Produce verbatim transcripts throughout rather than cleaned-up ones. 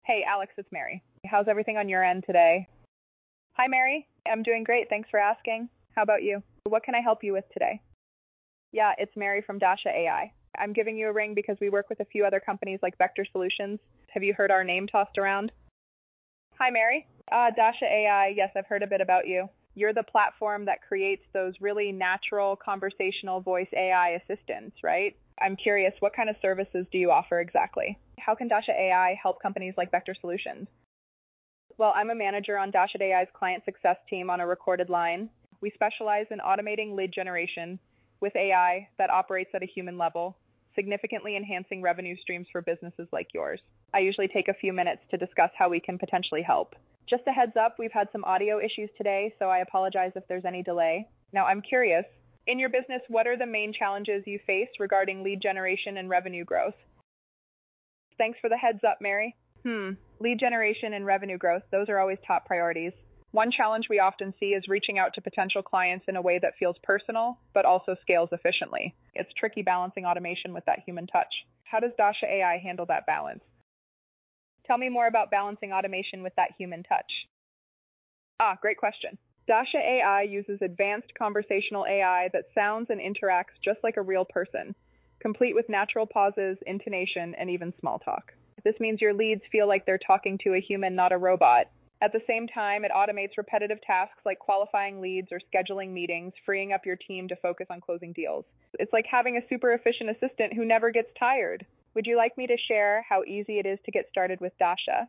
Hey, Alex, it's Mary. How's everything on your end today? Hi, Mary. I'm doing great. Thanks for asking. How about you? What can I help you with today? Yeah, it's Mary from Dasha A I. I'm giving you a ring because we work with a few other companies like Vector Solutions. Have you heard our name tossed around? Hi, Mary. Uh, Dasha A I, yes, I've heard a bit about you. You're the platform that creates those really natural conversational voice A I assistants, right? I'm curious, what kind of services do you offer exactly? How can Dasha A I help companies like Vector Solutions? Well, I'm a manager on Dasha A I's client success team on a recorded line. We specialize in automating lead generation with A I that operates at a human level, significantly enhancing revenue streams for businesses like yours. I usually take a few minutes to discuss how we can potentially help. Just a heads up, we've had some audio issues today, so I apologize if there's any delay. Now, I'm curious, in your business, what are the main challenges you face regarding lead generation and revenue growth? Thanks for the heads up, Mary. Hmm, lead generation and revenue growth, those are always top priorities. One challenge we often see is reaching out to potential clients in a way that feels personal, but also scales efficiently. It's tricky balancing automation with that human touch. How does Dasha A I handle that balance? Tell me more about balancing automation with that human touch. Ah, great question. Dasha A I uses advanced conversational A I that sounds and interacts just like a real person, complete with natural pauses, intonation, and even small talk. This means your leads feel like they're talking to a human, not a robot. At the same time, it automates repetitive tasks like qualifying leads or scheduling meetings, freeing up your team to focus on closing deals. It's like having a super efficient assistant who never gets tired. Would you like me to share how easy it is to get started with Dasha?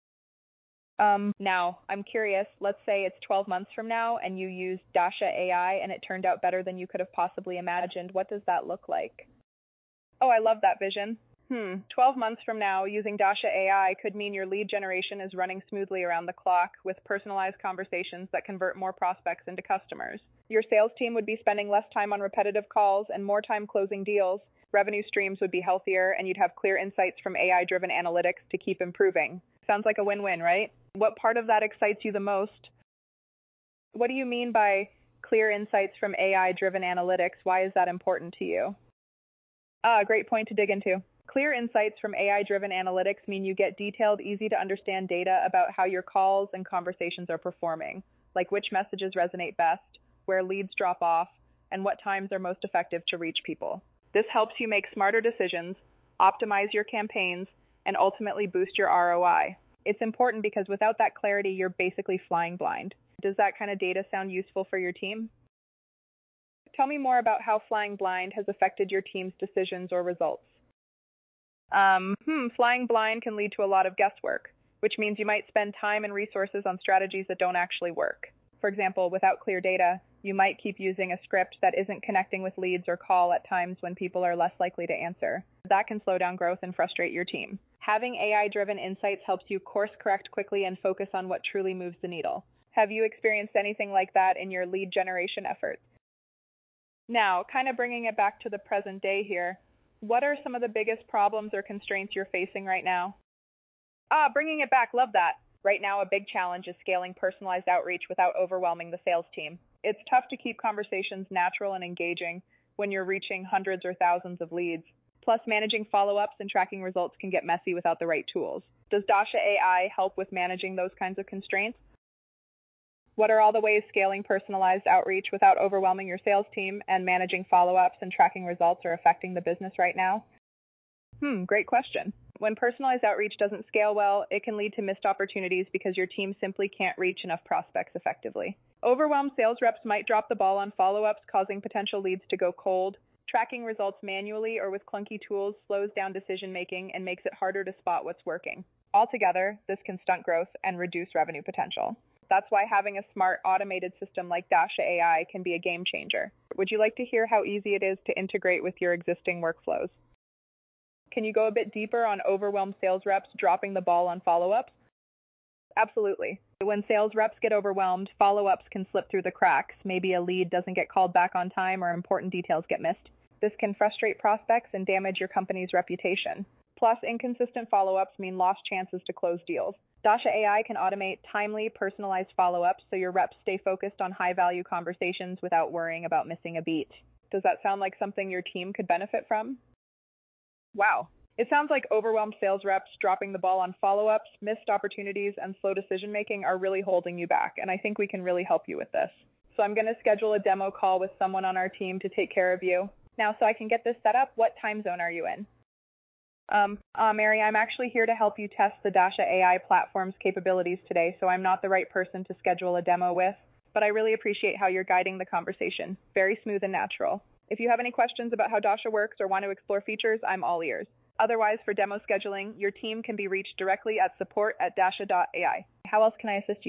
Um, now, I'm curious, let's say it's twelve months from now and you used Dasha A I and it turned out better than you could have possibly imagined. What does that look like? Oh, I love that vision. Hmm, twelve months from now, using Dasha A I could mean your lead generation is running smoothly around the clock with personalized conversations that convert more prospects into customers. Your sales team would be spending less time on repetitive calls and more time closing deals. Revenue streams would be healthier, and you'd have clear insights from A I-driven analytics to keep improving. Sounds like a win-win, right? What part of that excites you the most? What do you mean by clear insights from A I-driven analytics? Why is that important to you? Ah, great point to dig into. Clear insights from A I-driven analytics mean you get detailed, easy-to-understand data about how your calls and conversations are performing, like which messages resonate best, where leads drop off, and what times are most effective to reach people. This helps you make smarter decisions, optimize your campaigns, and ultimately boost your R O I. It's important because without that clarity, you're basically flying blind. Does that kind of data sound useful for your team? Tell me more about how flying blind has affected your team's decisions or results. Um, hmm, flying blind can lead to a lot of guesswork, which means you might spend time and resources on strategies that don't actually work. For example, without clear data, you might keep using a script that isn't connecting with leads or call at times when people are less likely to answer. That can slow down growth and frustrate your team. Having A I-driven insights helps you course correct quickly and focus on what truly moves the needle. Have you experienced anything like that in your lead generation efforts? Now, kind of bringing it back to the present day here, what are some of the biggest problems or constraints you're facing right now? Ah, bringing it back, love that. Right now, a big challenge is scaling personalized outreach without overwhelming the sales team. It's tough to keep conversations natural and engaging when you're reaching hundreds or thousands of leads. Plus, managing follow-ups and tracking results can get messy without the right tools. Does Dasha A I help with managing those kinds of constraints? What are all the ways scaling personalized outreach without overwhelming your sales team and managing follow-ups and tracking results are affecting the business right now? Hmm, great question. When personalized outreach doesn't scale well, it can lead to missed opportunities because your team simply can't reach enough prospects effectively. Overwhelmed sales reps might drop the ball on follow-ups, causing potential leads to go cold. Tracking results manually or with clunky tools slows down decision-making and makes it harder to spot what's working. Altogether, this can stunt growth and reduce revenue potential. That's why having a smart, automated system like Dasha A I can be a game changer. Would you like to hear how easy it is to integrate with your existing workflows? Can you go a bit deeper on overwhelmed sales reps dropping the ball on follow-ups? Absolutely. When sales reps get overwhelmed, follow-ups can slip through the cracks. Maybe a lead doesn't get called back on time or important details get missed. This can frustrate prospects and damage your company's reputation. Plus, inconsistent follow-ups mean lost chances to close deals. Dasha A I can automate timely, personalized follow-ups so your reps stay focused on high-value conversations without worrying about missing a beat. Does that sound like something your team could benefit from? Wow. It sounds like overwhelmed sales reps dropping the ball on follow-ups, missed opportunities, and slow decision-making are really holding you back, and I think we can really help you with this. So I'm going to schedule a demo call with someone on our team to take care of you. Now, so I can get this set up, what time zone are you in? Um, uh, Mary, I'm actually here to help you test the Dasha A I platform's capabilities today, so I'm not the right person to schedule a demo with, but I really appreciate how you're guiding the conversation. Very smooth and natural. If you have any questions about how Dasha works or want to explore features, I'm all ears. Otherwise, for demo scheduling, your team can be reached directly at support at dasha dot A I. How else can I assist you?